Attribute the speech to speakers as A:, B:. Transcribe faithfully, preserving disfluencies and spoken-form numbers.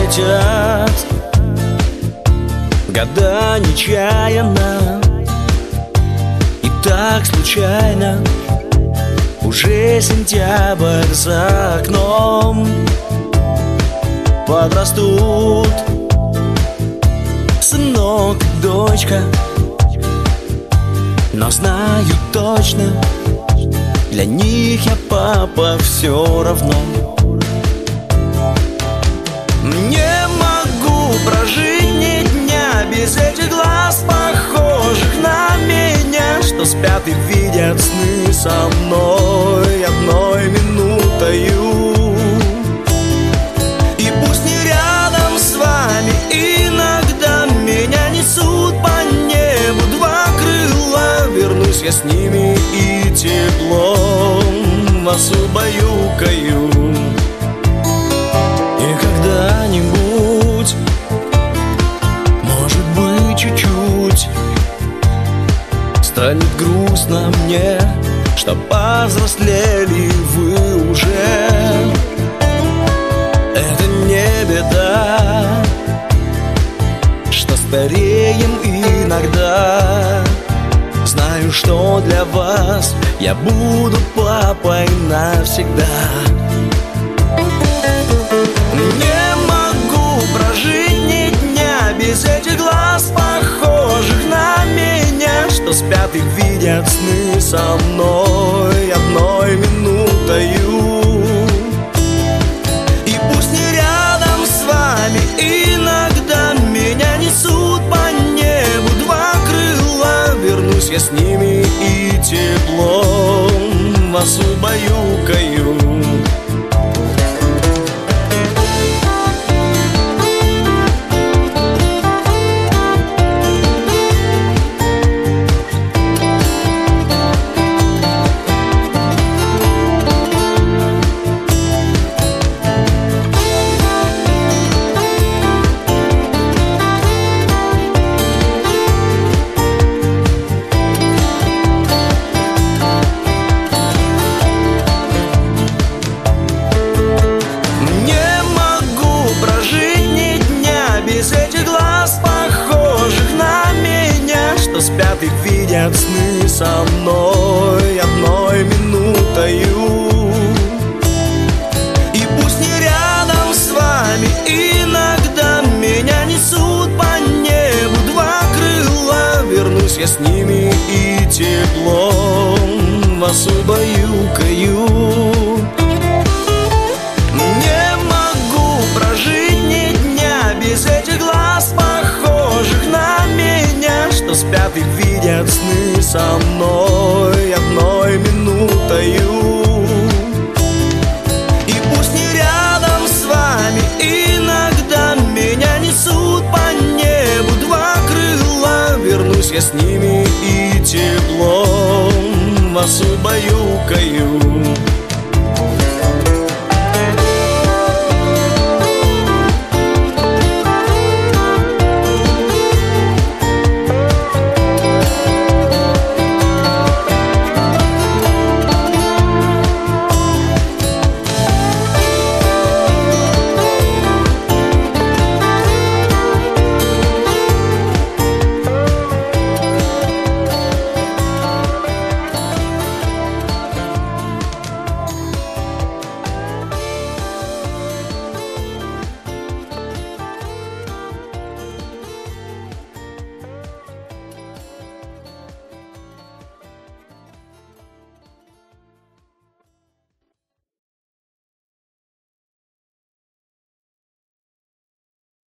A: летят года нечаянно, и так случайно. Уже сентябрь за окном. Подрастут сынок и дочка, но знаю точно, для них я папа все равно. Не могу прожить ни дня без этих глаз, похожих на меня, что спят и видят сны со мной одной минутою. И пусть не рядом с вами, иногда меня несут по небу два крыла. Вернусь я с ними и теплом вас убаюкаю. И когда-нибудь, может быть, чуть-чуть станет грустно мне, что повзрослели вы уже. Это не беда, что стареем иногда. Знаю, что для вас я буду папой навсегда. Не могу прожить ни дня без этих глаз, похожих на меня, что спят и видят сны со мной одной минутою. И пусть не рядом с вами, иногда меня несут по небу два крыла. Вернусь я с ними и теплом вас убаюкаю. Спят и видят сны со мной одной минутою. И пусть не рядом с вами, иногда меня несут по небу два крыла. Вернусь я с ними и теплом вас убаюкаю. Не могу прожить ни дня без этих глаз, похожих на меня, что спят и видят сны со мной одной минутою. И пусть не рядом с вами, иногда меня несут по небу два крыла. Вернусь я с ними